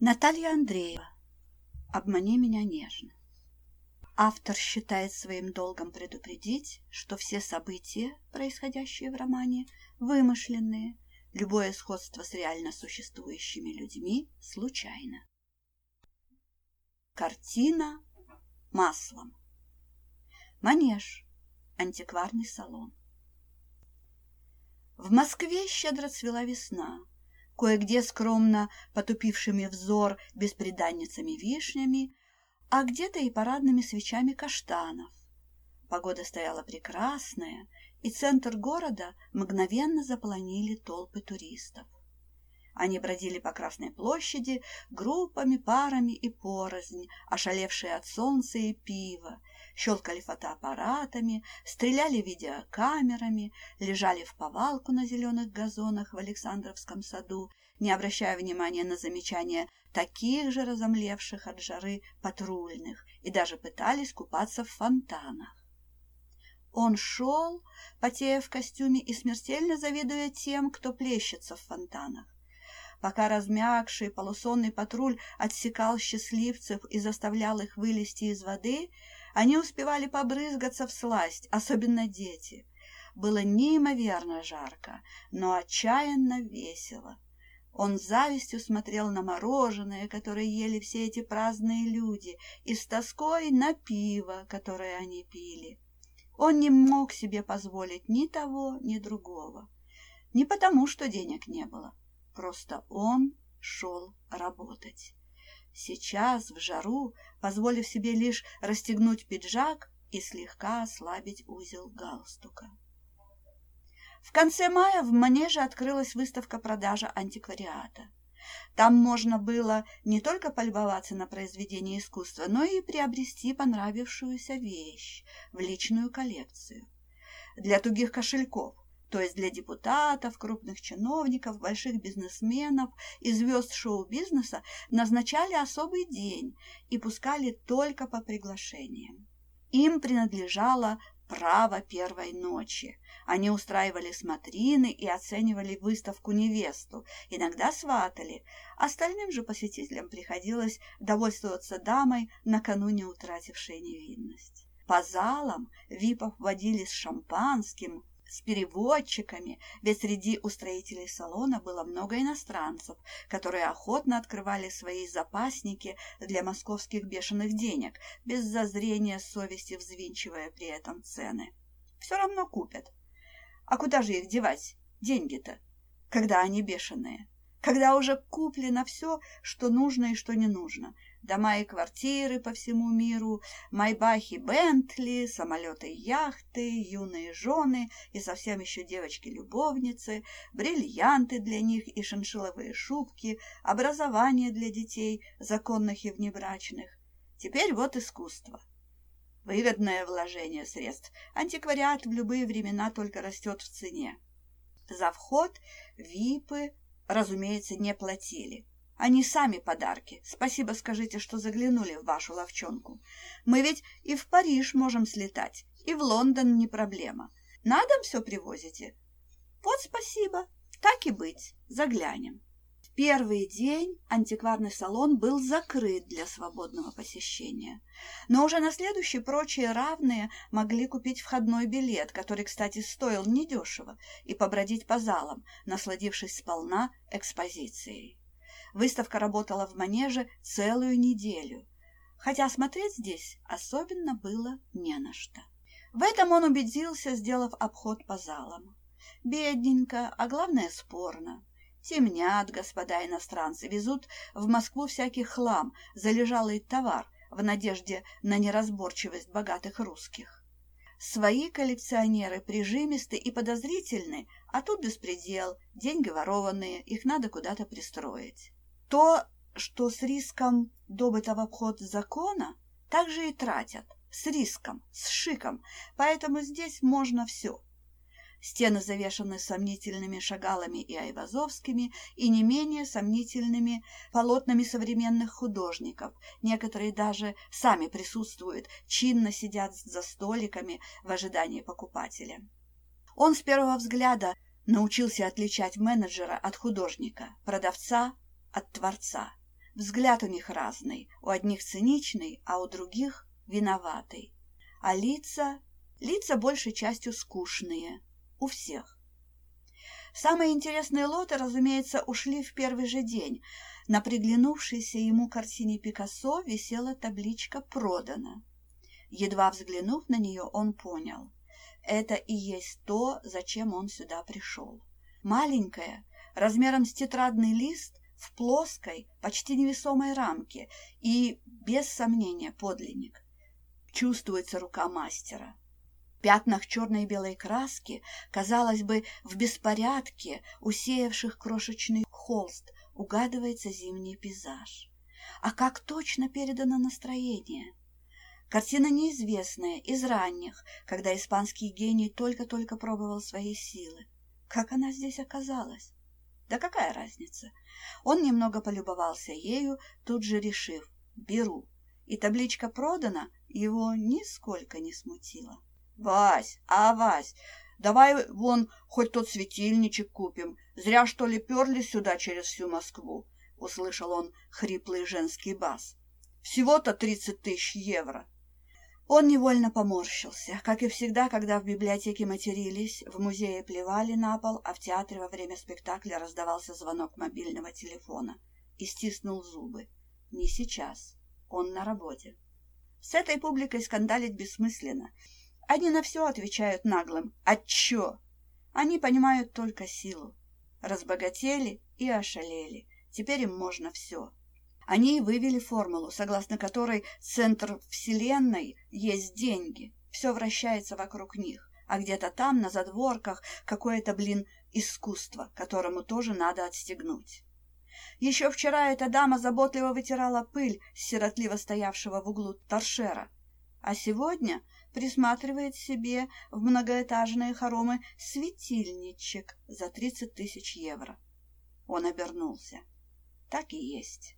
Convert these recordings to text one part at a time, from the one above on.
Наталья Андреева. «Обмани меня нежно». Автор считает своим долгом предупредить, что все события, происходящие в романе, вымышленные, любое сходство с реально существующими людьми случайно. Картина маслом. Манеж. Антикварный салон. В Москве щедро цвела весна. Кое-где скромно потупившими взор бесприданницами вишнями, а где-то и парадными свечами каштанов. Погода стояла прекрасная, и центр города мгновенно заполонили толпы туристов. Они бродили по Красной площади группами, парами и порознь, ошалевшие от солнца и пива, щелкали фотоаппаратами, стреляли видеокамерами, лежали вповалку на зеленых газонах в Александровском саду, не обращая внимания на замечания таких же разомлевших от жары патрульных, и даже пытались купаться в фонтанах. Он шел, потея в костюме и смертельно завидуя тем, кто плещется в фонтанах. Пока размягший полусонный патруль отсекал счастливцев и заставлял их вылезти из воды, они успевали побрызгаться всласть, особенно дети. Было неимоверно жарко, но отчаянно весело. Он с завистью смотрел на мороженое, которое ели все эти праздные люди, и с тоской на пиво, которое они пили. Он не мог себе позволить ни того, ни другого. Не потому, что денег не было. Просто он шел работать. Сейчас, в жару, позволив себе лишь расстегнуть пиджак и слегка ослабить узел галстука. В конце мая в Манеже открылась выставка-продажа антиквариата. Там можно было не только полюбоваться на произведение искусства, но и приобрести понравившуюся вещь в личную коллекцию. Для тугих кошельков, то есть для депутатов, крупных чиновников, больших бизнесменов и звезд шоу-бизнеса, назначали особый день и пускали только по приглашениям. Им принадлежало право первой ночи. Они устраивали смотрины и оценивали выставку-невесту, иногда сватали. Остальным же посетителям приходилось довольствоваться дамой, накануне утратившей невинность. По залам випов водили с шампанским, с переводчиками, ведь среди устроителей салона было много иностранцев, которые охотно открывали свои запасники для московских бешеных денег, без зазрения совести взвинчивая при этом цены. Все равно купят. А куда же их девать, деньги-то, когда они бешеные? Когда уже куплено все, что нужно и что не нужно. Дома и квартиры по всему миру, майбахи, бентли, самолеты и яхты, юные жены и совсем еще девочки-любовницы, бриллианты для них и шиншилловые шубки, образование для детей, законных и внебрачных. Теперь вот искусство. Выгодное вложение средств. Антиквариат в любые времена только растет в цене. За вход випы, разумеется, не платили. Они сами подарки. Спасибо скажите, что заглянули в вашу ловчонку. Мы ведь и в Париж можем слетать, и в Лондон не проблема. На дом все привозите? Вот спасибо. Так и быть, заглянем. В первый день антикварный салон был закрыт для свободного посещения. Но уже на следующий прочие равные могли купить входной билет, который, кстати, стоил недешево, и побродить по залам, насладившись сполна экспозицией. Выставка работала в Манеже целую неделю, хотя смотреть здесь особенно было не на что. В этом он убедился, сделав обход по залам. Бедненько, а главное спорно. Темнят, господа иностранцы, везут в Москву всякий хлам, залежалый товар в надежде на неразборчивость богатых русских. Свои коллекционеры прижимисты и подозрительны, а тут беспредел, деньги ворованные, их надо куда-то пристроить. То, что с риском добыто в обход закона, так же и тратят, с риском, с шиком, поэтому здесь можно все. Стены завешаны сомнительными шагалами и айвазовскими, и не менее сомнительными полотнами современных художников. Некоторые даже сами присутствуют, чинно сидят за столиками в ожидании покупателя. Он с первого взгляда научился отличать менеджера от художника, продавца от творца. Взгляд у них разный, у одних циничный, а у других виноватый. А лица большей частью скучные, у всех. Самые интересные лоты, разумеется, ушли в первый же день. На приглянувшейся ему картине Пикассо висела табличка «Продано». Едва взглянув на нее, он понял. Это и есть то, зачем он сюда пришел. Маленькая, размером с тетрадный лист, в плоской, почти невесомой рамке и, без сомнения, подлинник. Чувствуется рука мастера. В пятнах черной и белой краски, казалось бы, в беспорядке, усеявших крошечный холст, угадывается зимний пейзаж. А как точно передано настроение! Картина неизвестная, из ранних, когда испанский гений только-только пробовал свои силы. Как она здесь оказалась? Да какая разница? Он немного полюбовался ею, тут же решив «беру». И табличка «Продано» его нисколько не смутила. «Вась, Вась, давай вон хоть тот светильничек купим. Зря, что ли, перли сюда через всю Москву», — услышал он хриплый женский бас. «Всего-то 30 000 евро». Он невольно поморщился, как и всегда, когда в библиотеке матерились, в музее плевали на пол, а в театре во время спектакля раздавался звонок мобильного телефона, и стиснул зубы. Не сейчас, он на работе. С этой публикой скандалить бессмысленно. Они на все отвечают наглым «А чё?». Они понимают только силу. Разбогатели и ошалели. Теперь им можно все. Они и вывели формулу, согласно которой центр Вселенной есть деньги. Все вращается вокруг них, а где-то там, на задворках, какое-то, искусство, которому тоже надо отстегнуть. Еще вчера эта дама заботливо вытирала пыль с сиротливо стоявшего в углу торшера, а сегодня присматривает себе в многоэтажные хоромы светильничек за 30 000 евро. Он обернулся. Так и есть.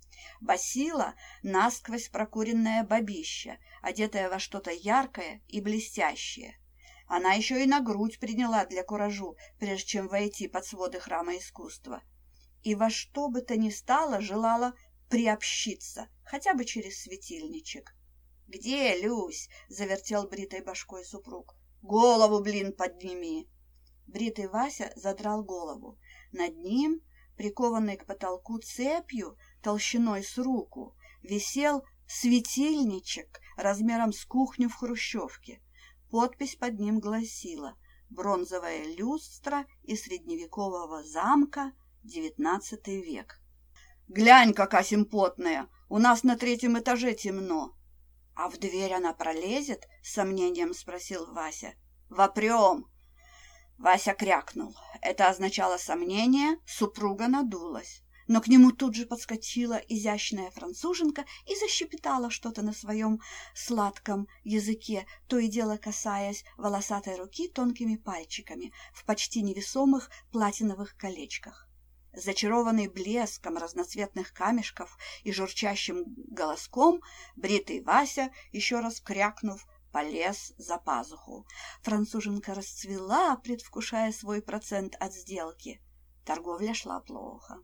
Басила насквозь прокуренная бабища, одетая во что-то яркое и блестящее. Она еще и на грудь приняла для куражу, прежде чем войти под своды храма искусства. И во что бы то ни стало желала приобщиться, хотя бы через светильничек. «Где, Люсь?» — завертел бритой башкой супруг. «Голову, подними!» Бритый Вася задрал голову. Над ним, прикованный к потолку цепью, толщиной с руку, висел светильничек размером с кухню в хрущевке. Подпись под ним гласила «Бронзовая люстра из средневекового замка, 19 век». «Глянь, какая симпотная! У нас на 3-м этаже темно!» «А в дверь она пролезет?» — с сомнением спросил Вася. «Вопрем!» Вася крякнул. Это означало сомнение, супруга надулась. Но к нему тут же подскочила изящная француженка и защепетала что-то на своем сладком языке, то и дело касаясь волосатой руки тонкими пальчиками в почти невесомых платиновых колечках. Зачарованный блеском разноцветных камешков и журчащим голоском, бритый Вася, еще раз крякнув, полез за пазуху. Француженка расцвела, предвкушая свой процент от сделки. Торговля шла плохо.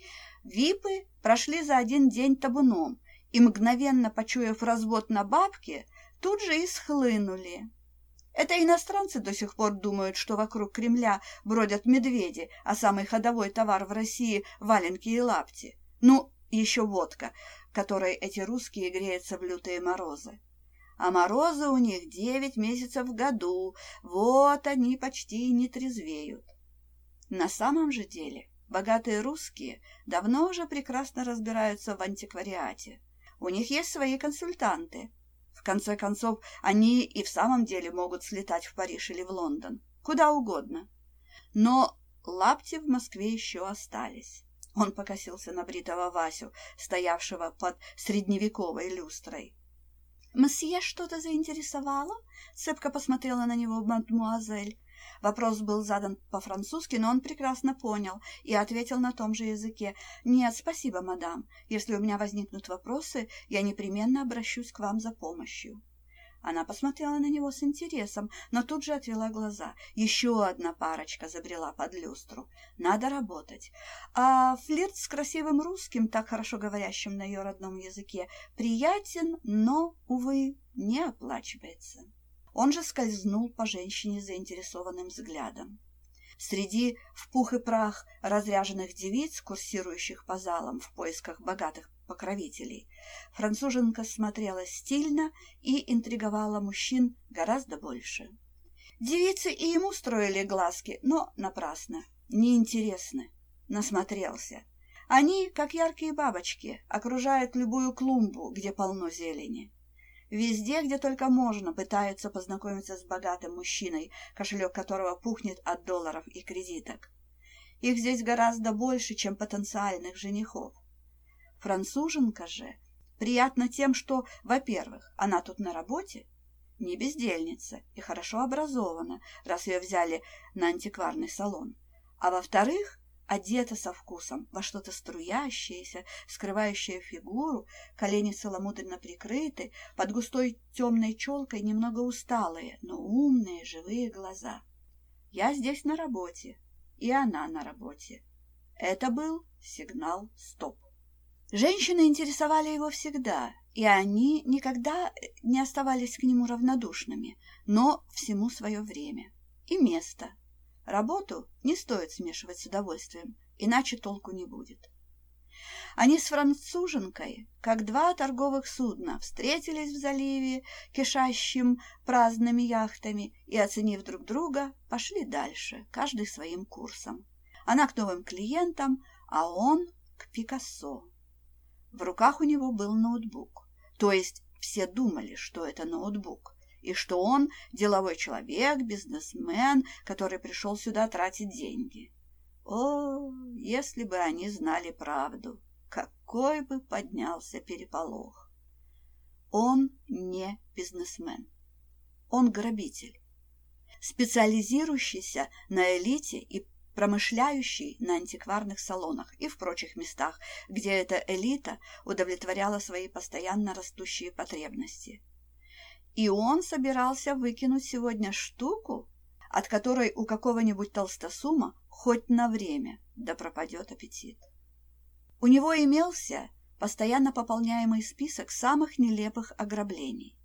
Випы прошли за один день табуном и, мгновенно почуяв развод на бабки, тут же и схлынули. Это иностранцы до сих пор думают, что вокруг Кремля бродят медведи, а самый ходовой товар в России – валенки и лапти. Ну, еще водка, которой эти русские греются в лютые морозы. А морозы у них 9 месяцев в году, вот они почти не трезвеют. На самом же деле богатые русские давно уже прекрасно разбираются в антиквариате. У них есть свои консультанты. В конце концов, они и в самом деле могут слетать в Париж или в Лондон, куда угодно. Но лапти в Москве еще остались. Он покосился на бритого Васю, стоявшего под средневековой люстрой. «Мсье что-то заинтересовало?» — цепко посмотрела на него мадмуазель. Вопрос был задан по-французски, но он прекрасно понял и ответил на том же языке. «Нет, спасибо, мадам. Если у меня возникнут вопросы, я непременно обращусь к вам за помощью». Она посмотрела на него с интересом, но тут же отвела глаза. Еще одна парочка забрела под люстру. Надо работать. А флирт с красивым русским, так хорошо говорящим на ее родном языке, приятен, но, увы, не оплачивается. Он же скользнул по женщине заинтересованным взглядом. Среди в пух и прах разряженных девиц, курсирующих по залам в поисках богатых покровителей, француженка смотрелась стильно и интриговала мужчин гораздо больше. Девицы и ему строили глазки, но напрасно, неинтересны, насмотрелся. Они, как яркие бабочки, окружают любую клумбу, где полно зелени. Везде, где только можно, пытаются познакомиться с богатым мужчиной, кошелек которого пухнет от долларов и кредиток. Их здесь гораздо больше, чем потенциальных женихов. Француженка же приятна тем, что, во-первых, она тут на работе, не бездельница и хорошо образована, раз ее взяли на антикварный салон, а во-вторых, одета со вкусом во что-то струящееся, скрывающее фигуру, колени целомудренно прикрыты, под густой темной челкой немного усталые, но умные, живые глаза. Я здесь на работе, и она на работе. Это был сигнал «стоп». Женщины интересовали его всегда, и они никогда не оставались к нему равнодушными, но всему свое время и место. Работу не стоит смешивать с удовольствием, иначе толку не будет. Они с француженкой, как два торговых судна, встретились в заливе, кишащим праздными яхтами, и, оценив друг друга, пошли дальше, каждый своим курсом. Она к новым клиентам, а он к Пикассо. В руках у него был ноутбук, то есть все думали, что это ноутбук, и что он деловой человек, бизнесмен, который пришел сюда тратить деньги. О, если бы они знали правду, какой бы поднялся переполох. Он не бизнесмен, он грабитель, специализирующийся на элите и промышляющий на антикварных салонах и в прочих местах, где эта элита удовлетворяла свои постоянно растущие потребности. И он собирался выкинуть сегодня штуку, от которой у какого-нибудь толстосума хоть на время да пропадет аппетит. У него имелся постоянно пополняемый список самых нелепых ограблений,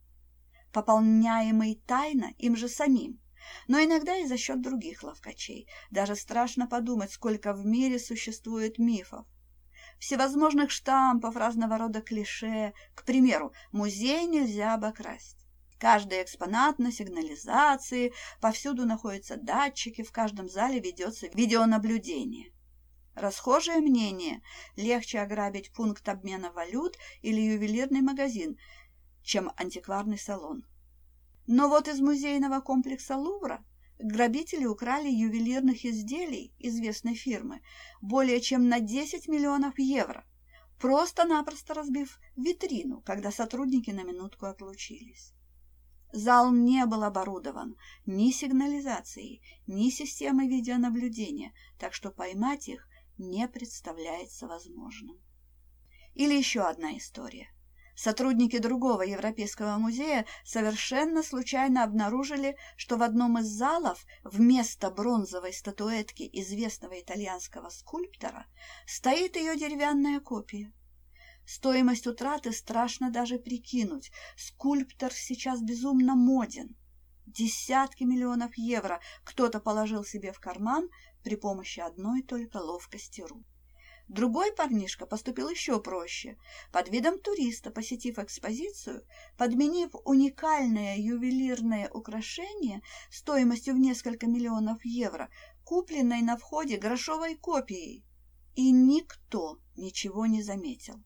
пополняемый тайно им же самим, но иногда и за счет других ловкачей. Даже страшно подумать, сколько в мире существует мифов, всевозможных штампов, разного рода клише. К примеру, музей нельзя обокрасть. Каждый экспонат на сигнализации, повсюду находятся датчики, в каждом зале ведется видеонаблюдение. Расхожее мнение: легче ограбить пункт обмена валют или ювелирный магазин, чем антикварный салон. Но вот из музейного комплекса Лувра грабители украли ювелирных изделий известной фирмы более чем на 10 миллионов евро, просто-напросто разбив витрину, когда сотрудники на минутку отлучились. Зал не был оборудован ни сигнализацией, ни системой видеонаблюдения, так что поймать их не представляется возможным. Или еще одна история. Сотрудники другого европейского музея совершенно случайно обнаружили, что в одном из залов вместо бронзовой статуэтки известного итальянского скульптора стоит ее деревянная копия. Стоимость утраты страшно даже прикинуть. Скульптор сейчас безумно моден. Десятки миллионов евро кто-то положил себе в карман при помощи одной только ловкости рук. Другой парнишка поступил еще проще. Под видом туриста, посетив экспозицию, подменив уникальное ювелирное украшение стоимостью в несколько миллионов евро, купленной на входе грошовой копией, и никто ничего не заметил.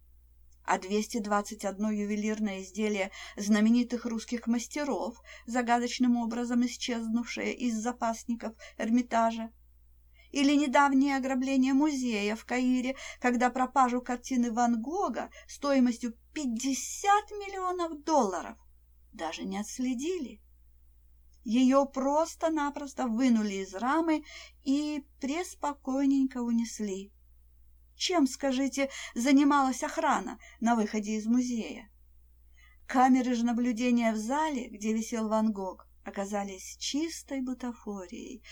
А 221 ювелирное изделие знаменитых русских мастеров, загадочным образом исчезнувшее из запасников Эрмитажа, или недавнее ограбление музея в Каире, когда пропажу картины Ван Гога стоимостью 50 миллионов долларов даже не отследили. Ее просто-напросто вынули из рамы и преспокойненько унесли. Чем, скажите, занималась охрана на выходе из музея? Камеры же наблюдения в зале, где висел Ван Гог, оказались чистой бутафорией.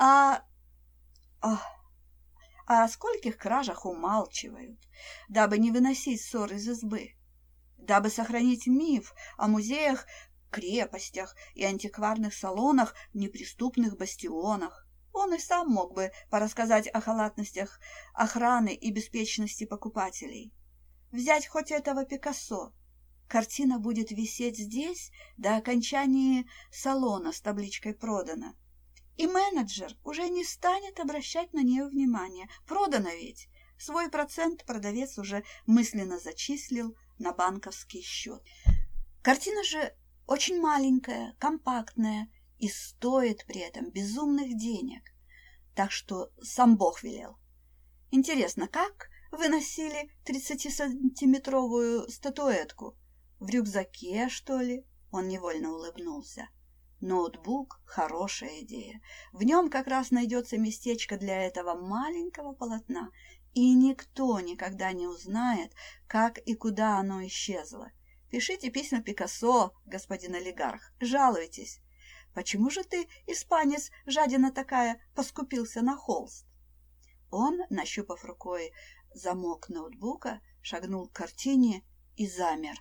О скольких кражах умалчивают, дабы не выносить ссор из избы, дабы сохранить миф о музеях, крепостях и антикварных салонах в неприступных бастионах. Он и сам мог бы порассказать о халатностях охраны и беспечности покупателей. Взять хоть этого Пикассо. Картина будет висеть здесь до окончания салона с табличкой «Продано». И менеджер уже не станет обращать на нее внимания. Продано ведь. Свой процент продавец уже мысленно зачислил на банковский счет. Картина же очень маленькая, компактная и стоит при этом безумных денег. Так что сам Бог велел. Интересно, как выносили 30-сантиметровую статуэтку? В рюкзаке, что ли? Он невольно улыбнулся. Ноутбук – хорошая идея. В нем как раз найдется местечко для этого маленького полотна, и никто никогда не узнает, как и куда оно исчезло. Пишите письма Пикассо, господин олигарх, жалуйтесь. Почему же ты, испанец, жадина такая, поскупился на холст? Он, нащупав рукой замок ноутбука, шагнул к картине и замер.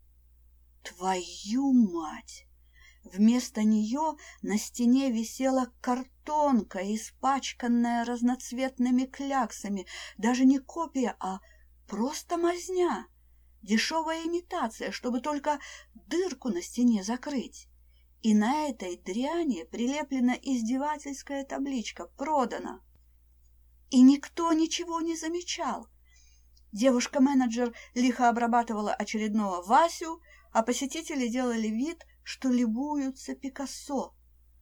Твою мать! Вместо нее на стене висела картонка, испачканная разноцветными кляксами. Даже не копия, а просто мазня. Дешевая имитация, чтобы только дырку на стене закрыть. И на этой дряни прилеплена издевательская табличка «Продано». И никто ничего не замечал. Девушка-менеджер лихо обрабатывала очередного Васю, а посетители делали вид, что любуются Пикассо.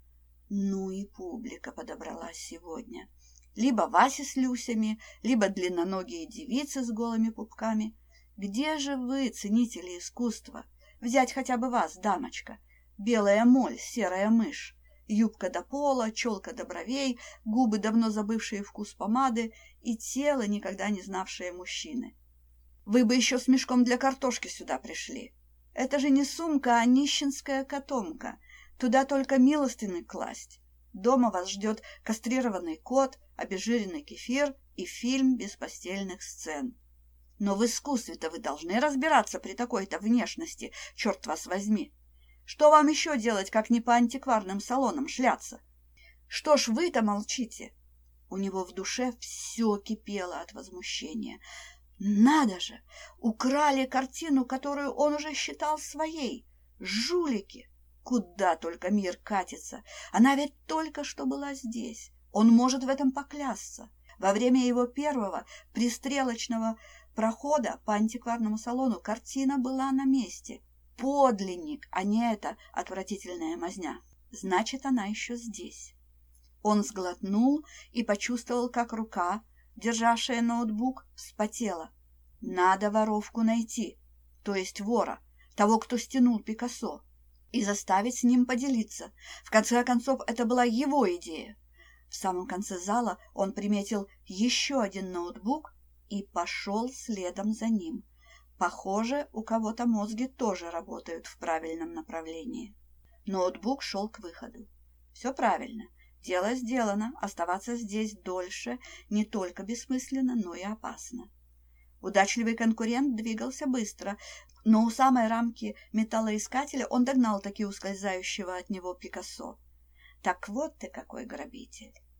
Ну и публика подобралась сегодня. Либо Вася с Люсями, либо длинноногие девицы с голыми пупками. Где же вы, ценители искусства? Взять хотя бы вас, дамочка. Белая моль, серая мышь, юбка до пола, челка до бровей, губы, давно забывшие вкус помады, и тело, никогда не знавшее мужчины. Вы бы еще с мешком для картошки сюда пришли. Это же не сумка, а нищенская котомка. Туда только милостыны класть. Дома вас ждет кастрированный кот, обезжиренный кефир и фильм без постельных сцен. Но в искусстве-то вы должны разбираться при такой-то внешности, черт вас возьми. Что вам еще делать, как не по антикварным салонам шляться? Что ж вы-то молчите? У него в душе все кипело от возмущения. Надо же! Украли картину, которую он уже считал своей. Жулики! Куда только мир катится! Она ведь только что была здесь. Он может в этом поклясться. Во время его первого пристрелочного прохода по антикварному салону картина была на месте. Подлинник, а не эта отвратительная мазня. Значит, она еще здесь. Он сглотнул и почувствовал, как рука, державшая ноутбук, вспотела. Надо воровку найти, то есть вора, того, кто стянул Пикассо, и заставить с ним поделиться. В конце концов, это была его идея. В самом конце зала он приметил еще один ноутбук и пошел следом за ним. Похоже, у кого-то мозги тоже работают в правильном направлении. Ноутбук шел к выходу. Все правильно. Дело сделано. Оставаться здесь дольше не только бессмысленно, но и опасно. Удачливый конкурент двигался быстро, но у самой рамки металлоискателя он догнал таки ускользающего от него Пикассо. Так вот ты какой грабитель.